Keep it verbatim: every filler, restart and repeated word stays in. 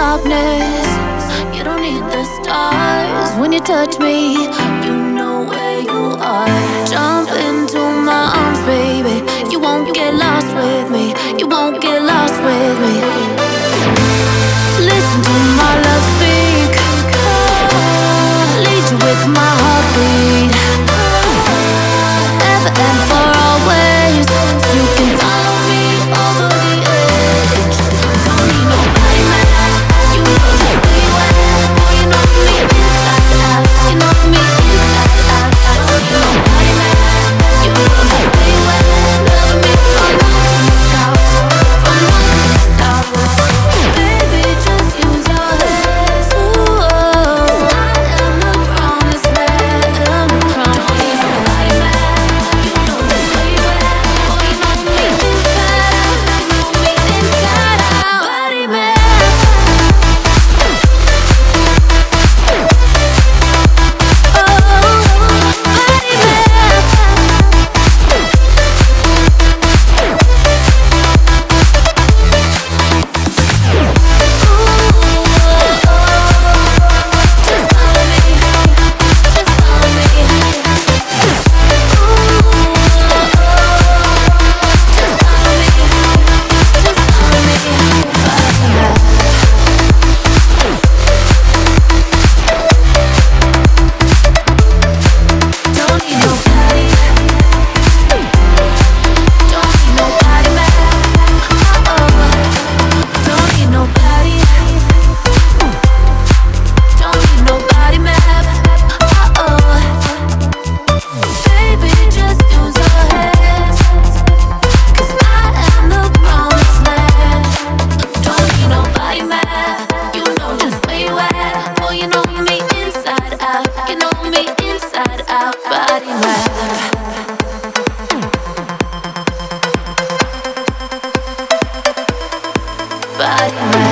darkness. You don't need the stars. When you touch me, you know where you are. Jump into my arms, baby. You won't get lost with me. You won't get lost with me. Listen to my love speak. Lead you with my heartbeat. Ever and for always. You can follow me over the edge. Don't need nobody, man. You know just where you at. Boy, you know me inside out. You know me inside out. I don't need nobody, man. You know just where you at. Loving me from north to south, from north to south. Baby, just use your hands. Ooh, I am the promised land. I'm the promised land. You know just where you at. Boy, you know me inside out. You know me inside out. Body man. Body